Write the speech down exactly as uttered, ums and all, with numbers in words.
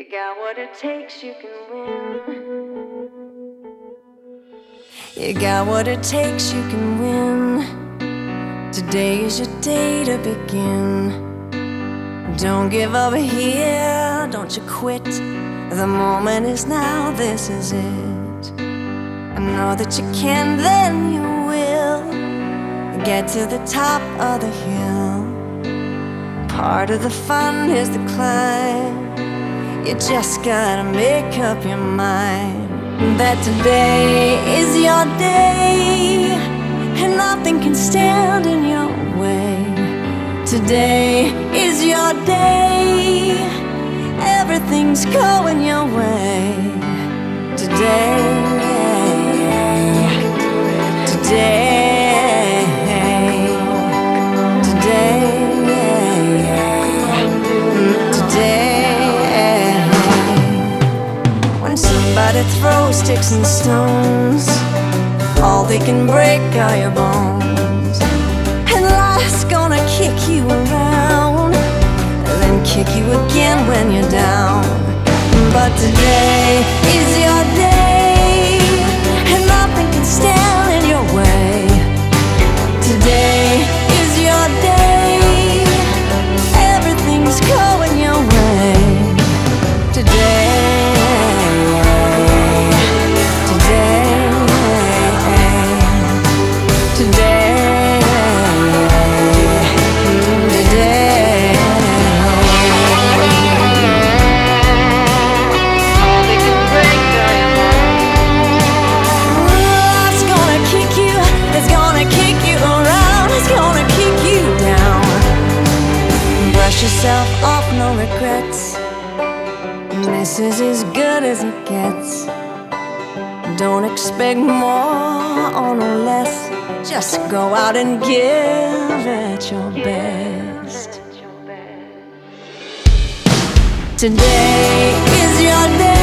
got what it takes, you can win. You got what it takes, you can win. Today is your day to begin. Don't give up here, don't you quit. The moment is now, this is it. I know that you can, then you will get to the top of the hill. Part of the fun is the climb. You just gotta make up your mind that today is your day, and nothing can stand in your way. Today is your day, everything's going your way. Today, today, today, today. When somebody throws sticks and stones, all they can break are your bones. And life's gonna kick you around, and then kick you again when you're down. But today is your day, and nothing can stand in your way. Today is your day, everything's going your way. Today, today, today, today. All they can break are your bones. Life's gonna kick you, it's gonna kick you around, it's gonna kick you down. Brush yourself off, no regrets. This is as good as it gets. Don't expect more or no less. Just go out and give it your best. Today is your day.